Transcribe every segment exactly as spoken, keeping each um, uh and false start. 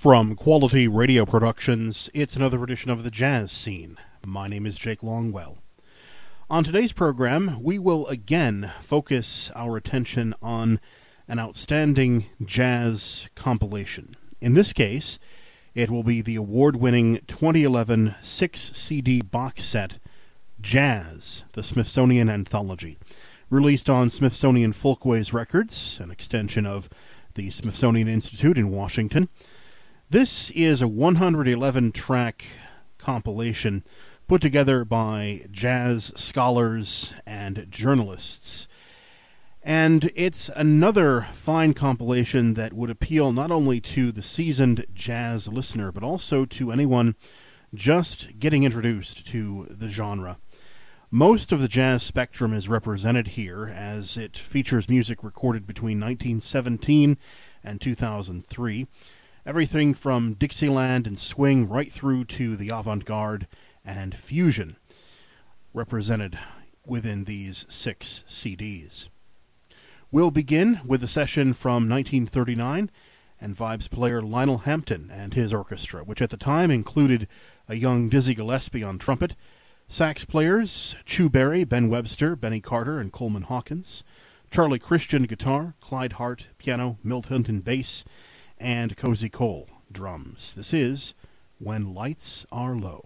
From Quality Radio Productions, it's another edition of the Jazz Scene. My name is Jake Longwell. On today's program, we will again focus our attention on an outstanding jazz compilation. In this case, it will be the award-winning twenty eleven six-C D box set, Jazz, the Smithsonian Anthology, released on Smithsonian Folkways Records, an extension of the Smithsonian Institute in Washington. This is a one hundred eleven track compilation put together by jazz scholars and journalists. And it's another fine compilation that would appeal not only to the seasoned jazz listener, but also to anyone just getting introduced to the genre. Most of the jazz spectrum is represented here, as it features music recorded between nineteen seventeen and two thousand three. Everything from Dixieland and swing right through to the avant-garde and fusion represented within these six C Ds. We'll begin with a session from nineteen thirty-nine and Vibes player Lionel Hampton and his orchestra, which at the time included a young Dizzy Gillespie on trumpet, sax players Chu Berry, Ben Webster, Benny Carter, and Coleman Hawkins, Charlie Christian guitar, Clyde Hart piano, Milt Hinton bass, and Cozy Cole drums. This is When Lights Are Low.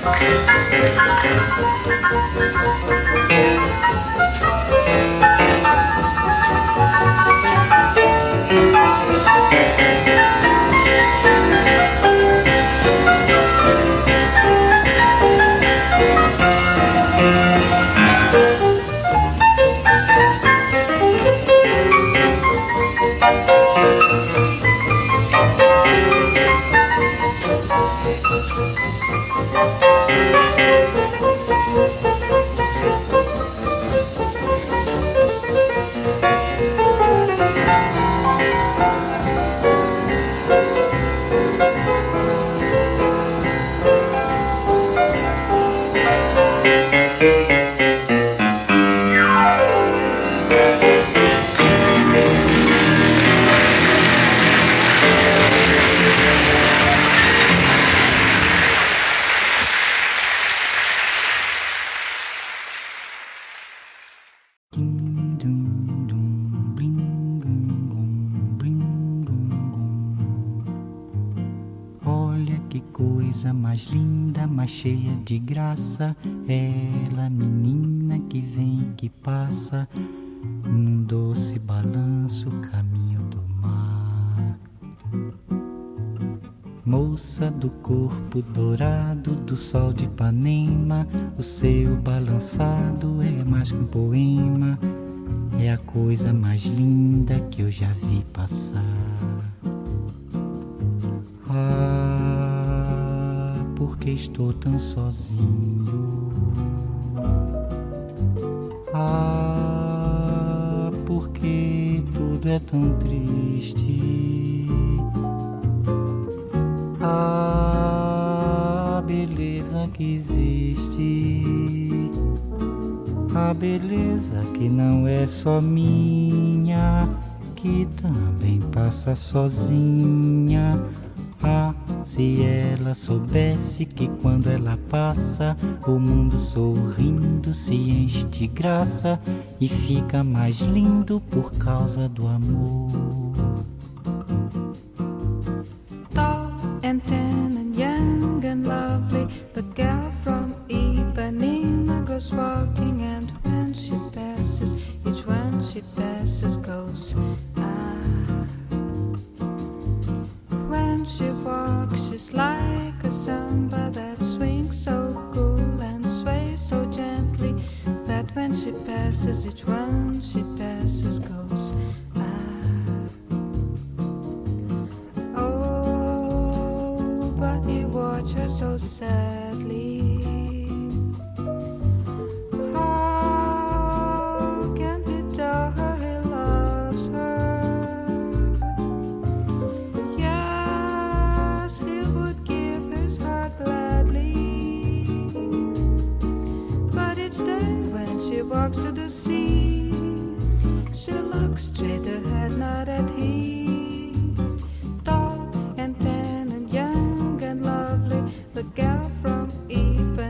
Coisa mais linda, mais cheia de graça, ela, menina que vem e que passa, num doce balanço, caminho do mar. Moça do corpo dourado do sol de Ipanema, o seu balançado é mais que um poema, é a coisa mais linda que eu já vi passar. Ah, porque estou tão sozinho. Ah, porque tudo é tão triste. Ah, beleza que existe. A beleza que não é só minha, que também passa sozinha. Ah, se ela soubesse que quando ela passa, o mundo sorrindo se enche de graça e fica mais lindo por causa do amor. Tall and tan and young and lovely, the girl from Ipanema goes walking, and when she passes, each one she passes goes ah. When she walks, she's like a samba that swings so cool and sways so gently, that when she passes, each one she passes goes ah. Oh, but he watched her so sadly. How can he tell her he loves her? Yes, he would give his heart gladly, but each day when she walks to the sea, she looks straight ahead, not at him. Tall and tan and young and lovely, the gal from Ipanema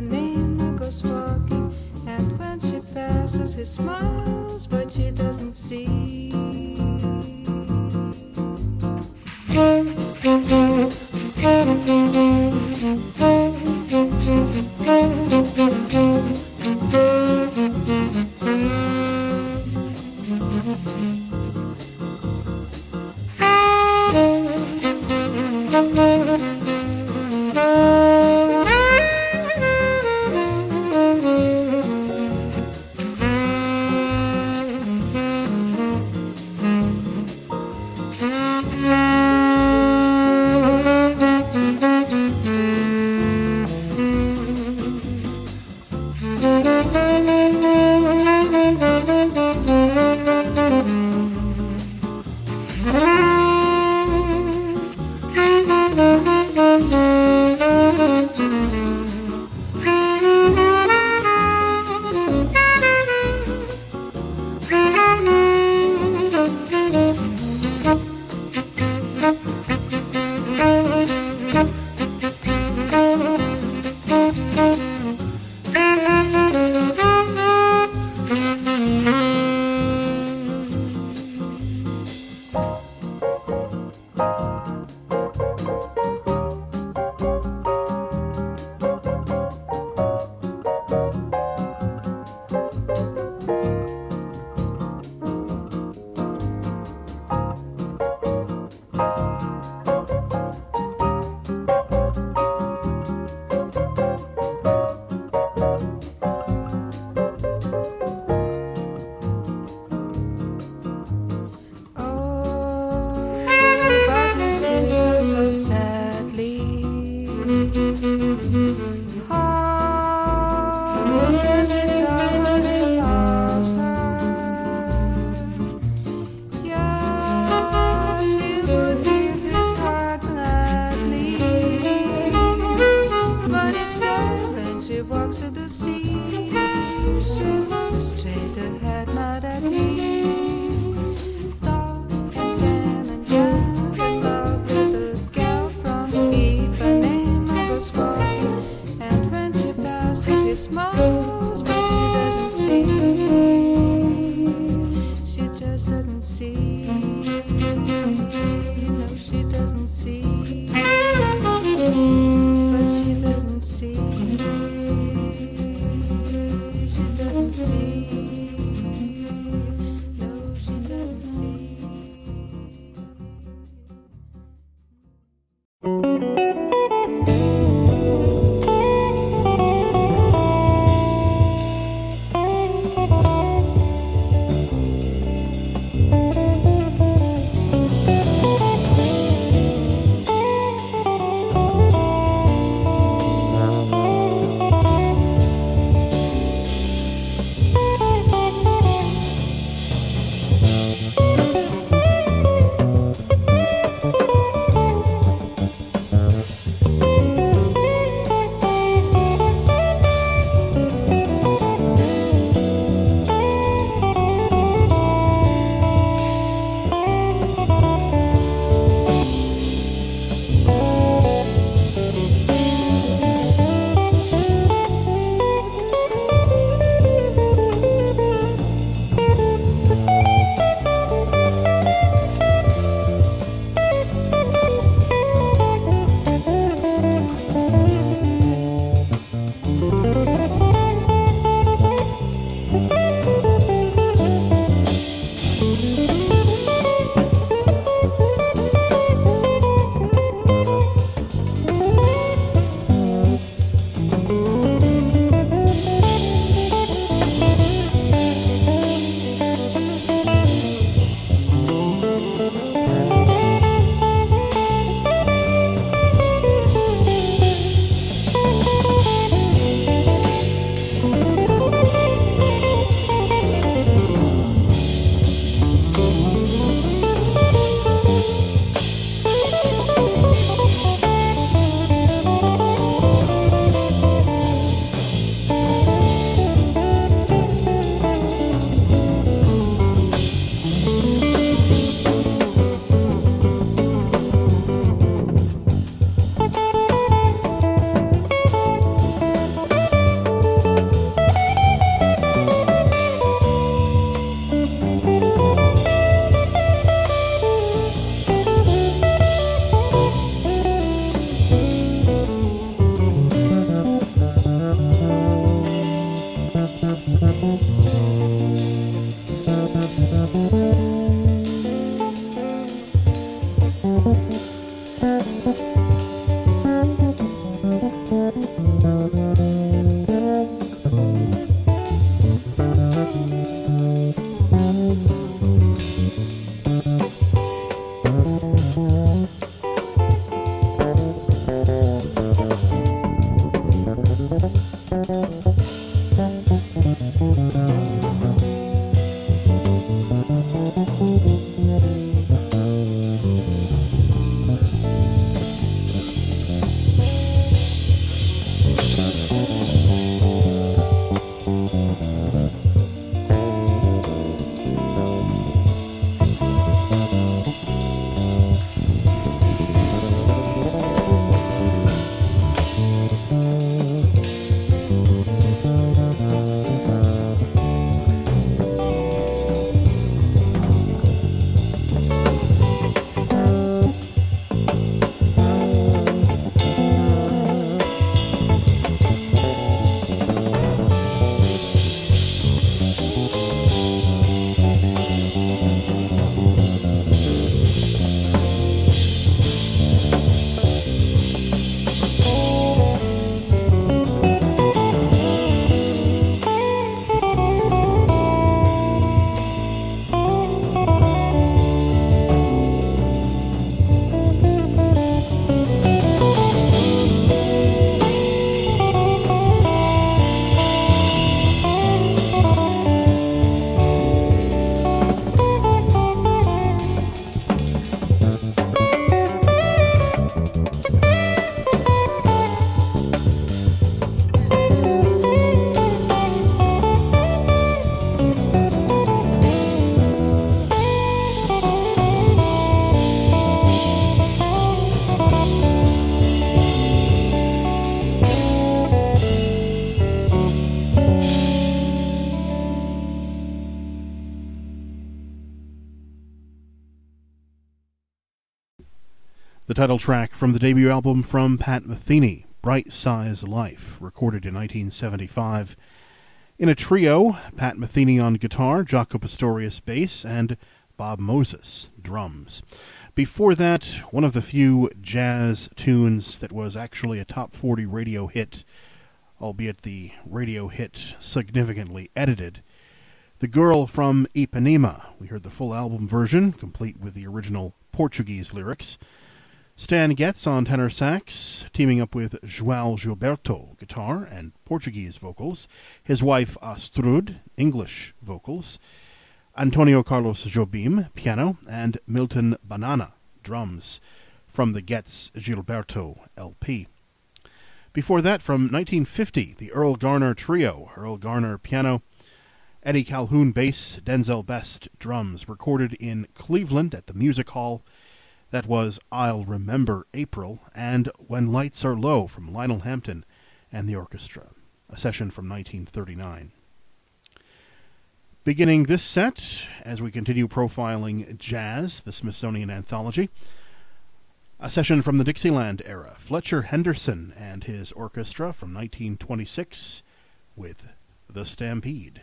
The title track from the debut album from Pat Metheny, Bright Size Life, recorded in nineteen seventy-five. In a trio, Pat Metheny on guitar, Jaco Pastorius bass, and Bob Moses drums. Before that, one of the few jazz tunes that was actually a top forty radio hit, albeit the radio hit significantly edited. The Girl from Ipanema. We heard the full album version, complete with the original Portuguese lyrics. Stan Getz on tenor sax, teaming up with João Gilberto, guitar and Portuguese vocals. His wife Astrud, English vocals. Antonio Carlos Jobim, piano, and Milton Banana, drums, from the Getz Gilberto L P. Before that, from nineteen fifty, the Earl Garner Trio, Earl Garner piano, Eddie Calhoun bass, Denzel Best drums, recorded in Cleveland at the Music Hall. That was I'll Remember April, and When Lights Are Low from Lionel Hampton and the orchestra, a session from nineteen thirty-nine. Beginning this set, as we continue profiling jazz, the Smithsonian Anthology, a session from the Dixieland era, Fletcher Henderson and his orchestra from nineteen twenty-six with The Stampede.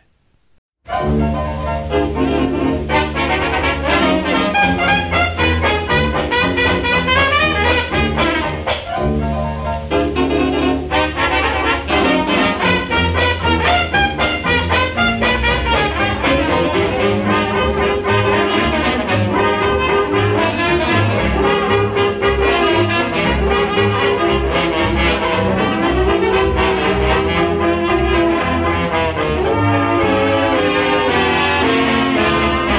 Thank you.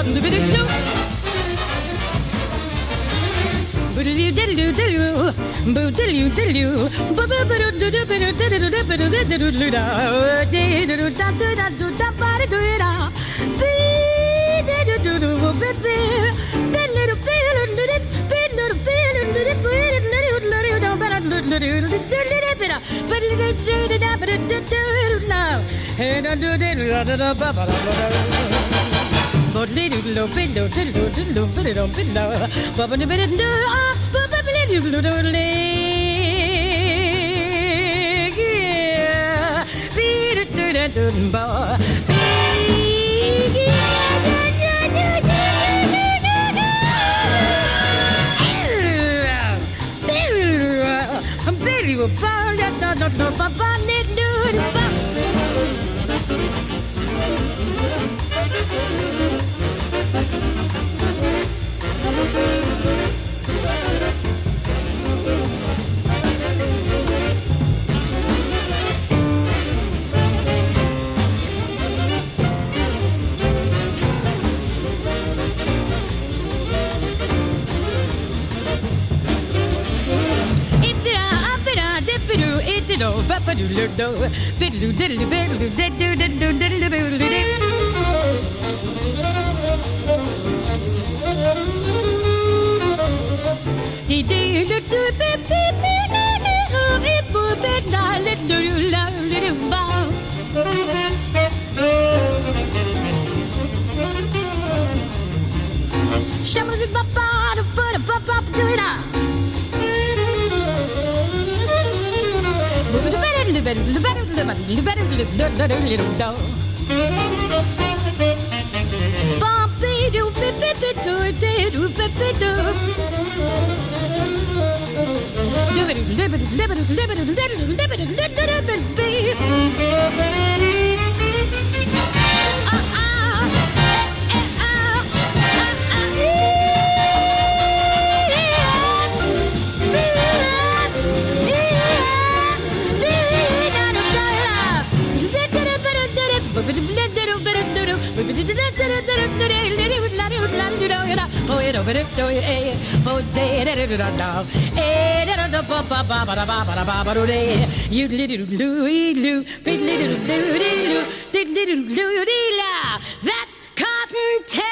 You little Louie Lou, big little Louie Lou, big little Louie La, that's Cottontail.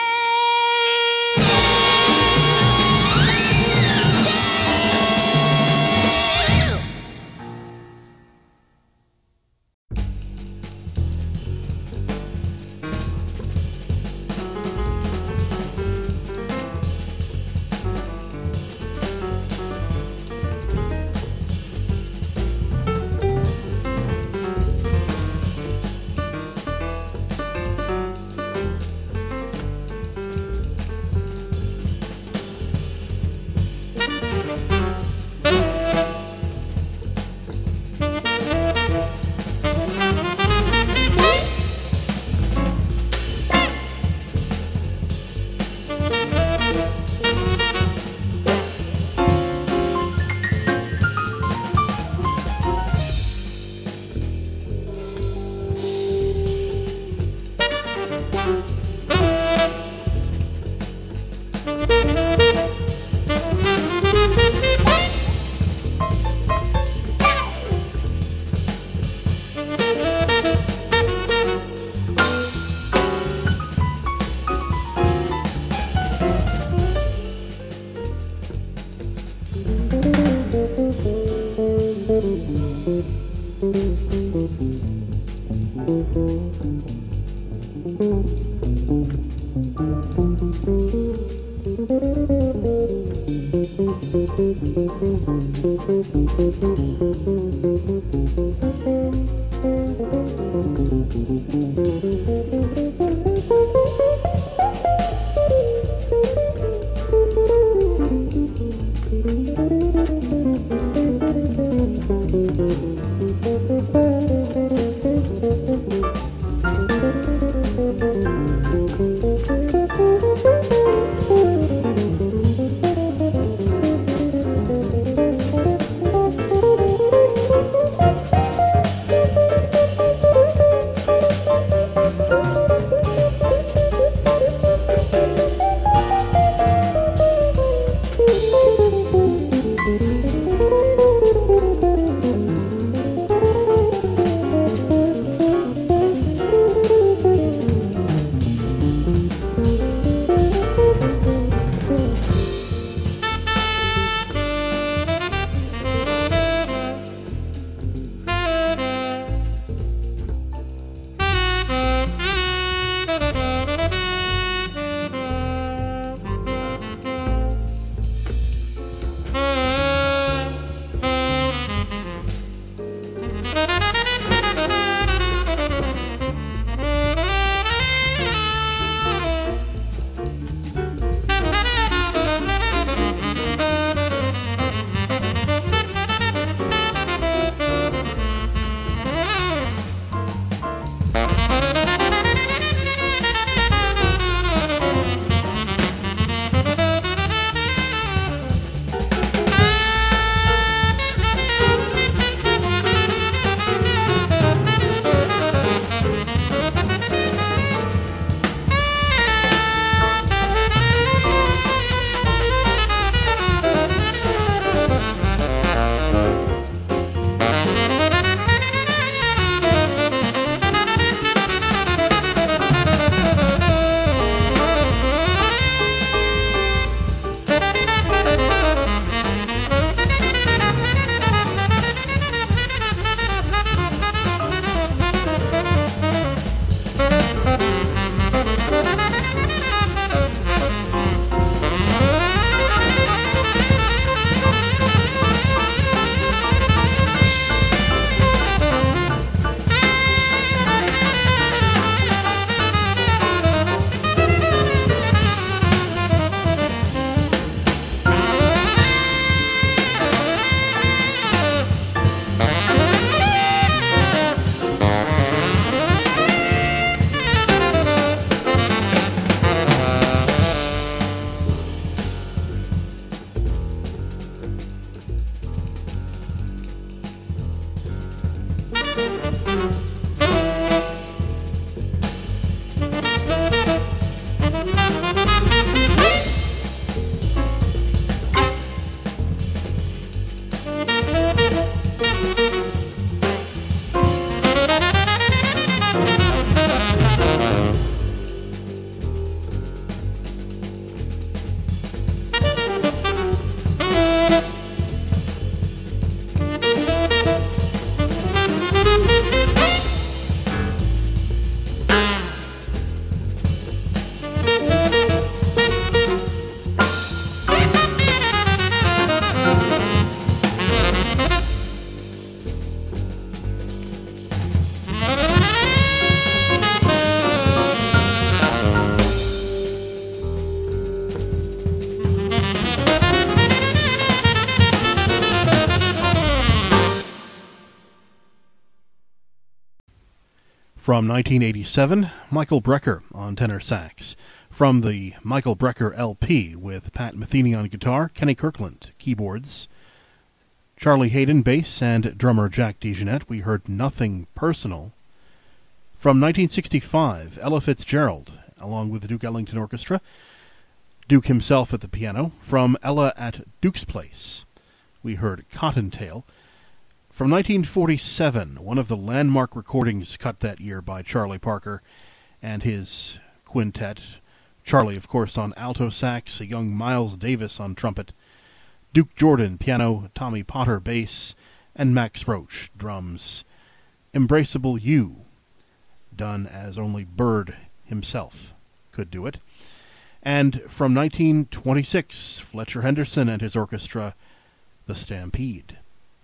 From nineteen eighty-seven, Michael Brecker on tenor sax. From the Michael Brecker L P with Pat Metheny on guitar, Kenny Kirkland keyboards, Charlie Hayden bass, and drummer Jack DeJohnette, we heard Nothing Personal. From nineteen sixty-five, Ella Fitzgerald, along with the Duke Ellington Orchestra, Duke himself at the piano. From Ella at Duke's Place, we heard Cottontail. From nineteen forty-seven, one of the landmark recordings cut that year by Charlie Parker and his quintet. Charlie, of course, on alto sax, a young Miles Davis on trumpet, Duke Jordan piano, Tommy Potter bass, and Max Roach drums. Embraceable You, done as only Bird himself could do it. And from nineteen twenty-six, Fletcher Henderson and his orchestra, The Stampede.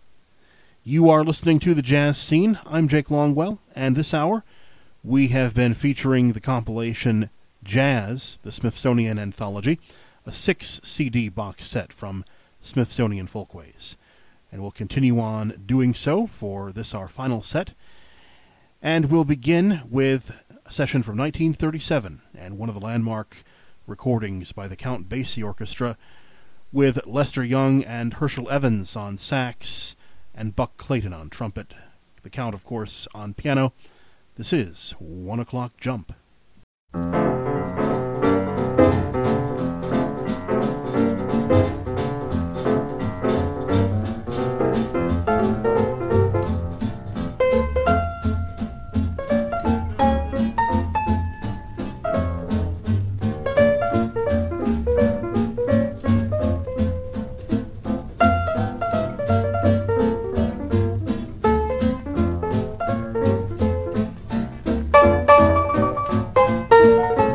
You are listening to The Jazz Scene. I'm Jake Longwell, and this hour we have been featuring the compilation Jazz, the Smithsonian Anthology, a six C D box set from Smithsonian Folkways. And we'll continue on doing so for this, our final set. And we'll begin with a session from nineteen thirty-seven, and one of the landmark recordings by the Count Basie Orchestra, with Lester Young and Herschel Evans on sax, and Buck Clayton on trumpet. The Count, of course, on piano. This is One O'Clock Jump. Thank you.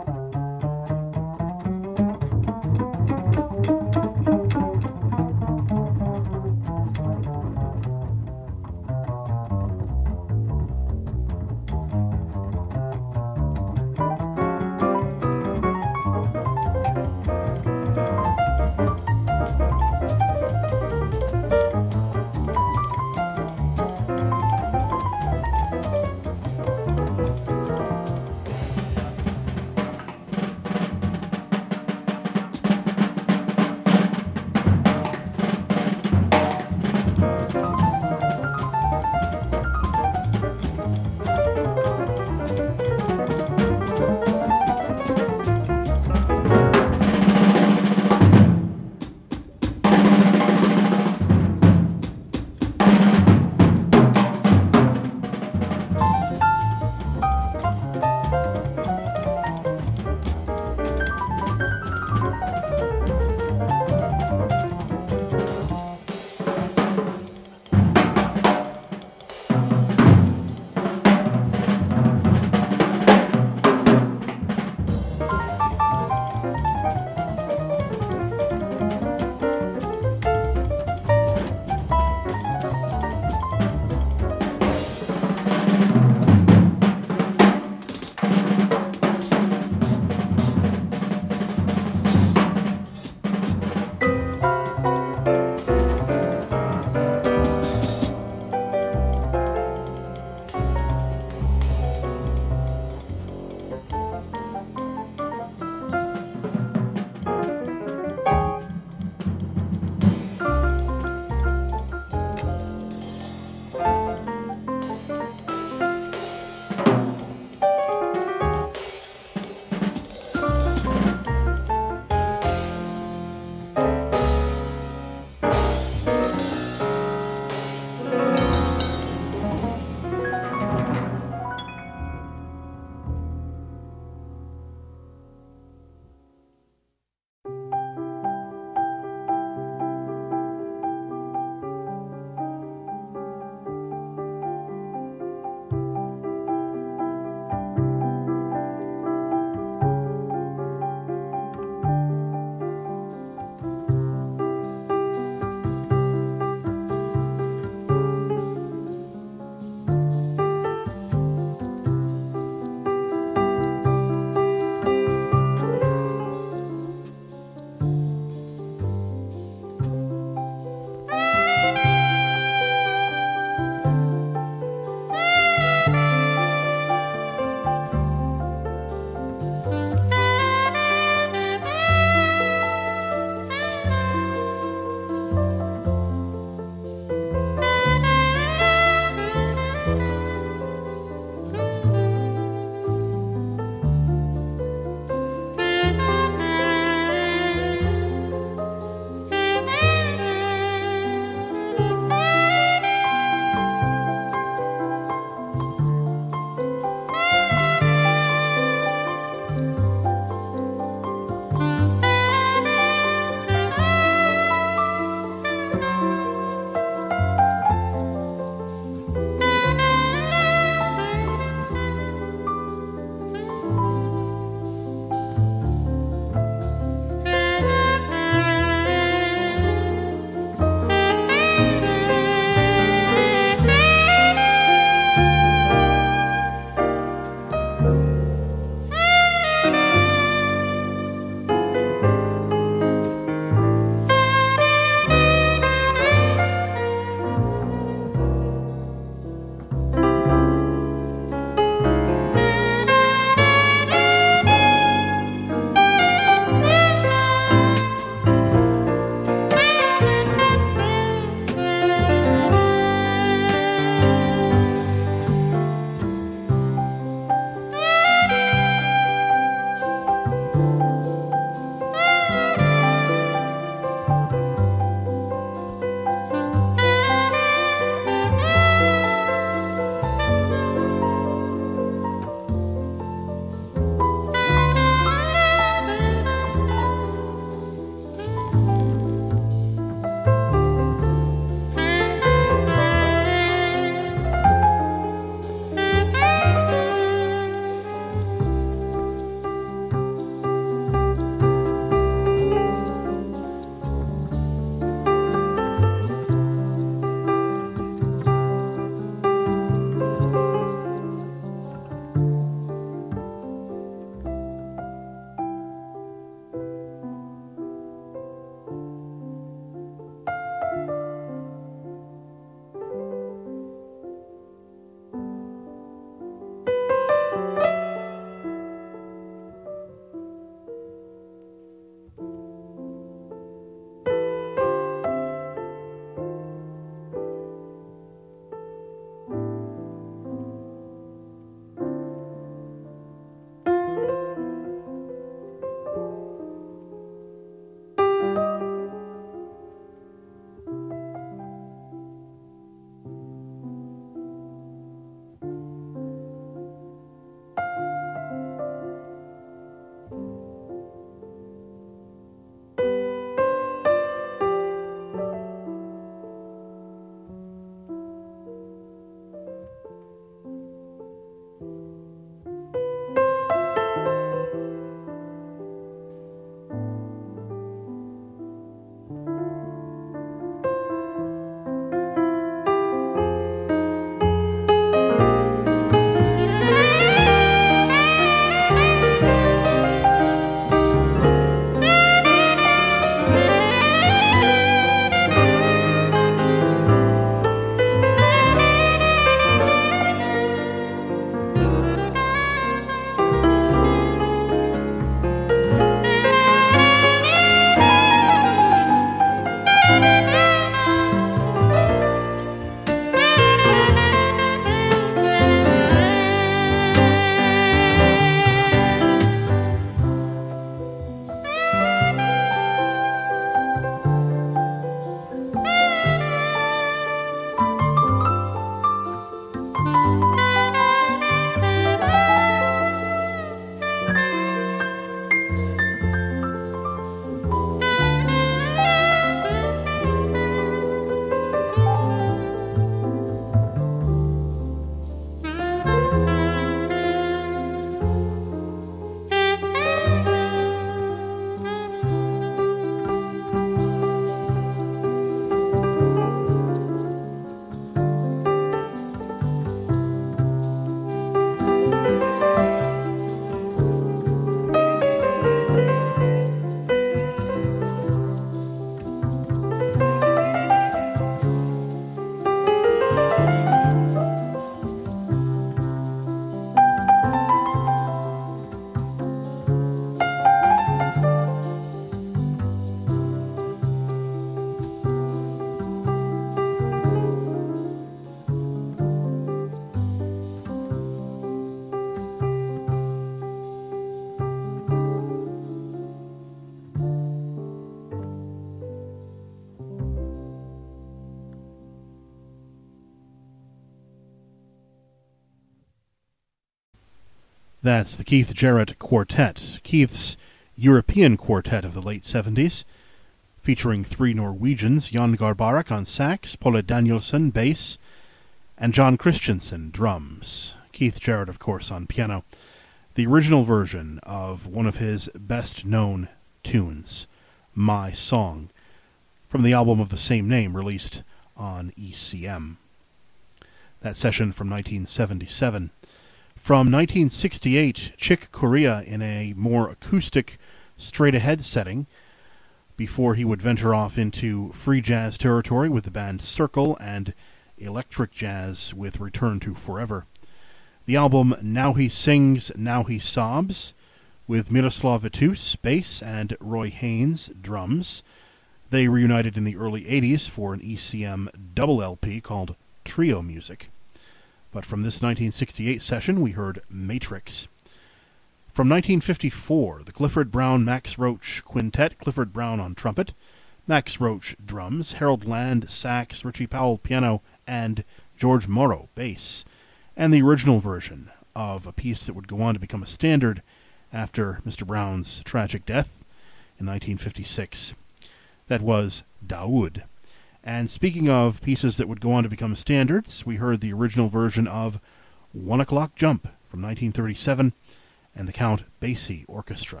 That's the Keith Jarrett Quartet, Keith's European quartet of the late seventies, featuring three Norwegians, Jan Garbarek on sax, Paula Danielsen bass, and John Christensen drums. Keith Jarrett, of course, on piano. The original version of one of his best-known tunes, My Song, from the album of the same name, released on E C M. That session from nineteen seventy-seven. From nineteen sixty-eight, Chick Corea in a more acoustic, straight-ahead setting, before he would venture off into free jazz territory with the band Circle and electric jazz with Return to Forever. The album Now He Sings, Now He Sobs, with Miroslav Vitus, bass, and Roy Haynes, drums. They reunited in the early eighties for an E C M double L P called Trio Music. But from this nineteen sixty-eight session, we heard Matrix. From nineteen fifty-four, the Clifford Brown-Max Roach Quintet, Clifford Brown on trumpet, Max Roach drums, Harold Land sax, Richie Powell piano, and George Morrow bass, and the original version of a piece that would go on to become a standard after Mister Brown's tragic death in nineteen fifty-six. That was Daoud. And speaking of pieces that would go on to become standards, we heard the original version of One O'Clock Jump from nineteen thirty-seven and the Count Basie Orchestra.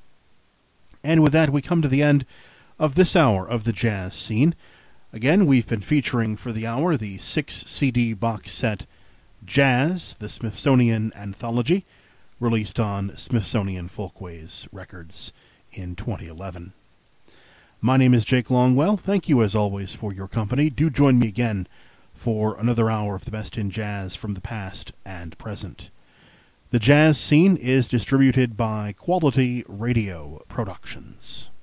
And with that, we come to the end of this hour of the jazz scene. Again, we've been featuring for the hour the six C D box set Jazz, the Smithsonian Anthology, released on Smithsonian Folkways Records in twenty eleven. My name is Jake Longwell. Thank you, as always, for your company. Do join me again for another hour of the best in jazz from the past and present. The Jazz Scene is distributed by Quality Radio Productions.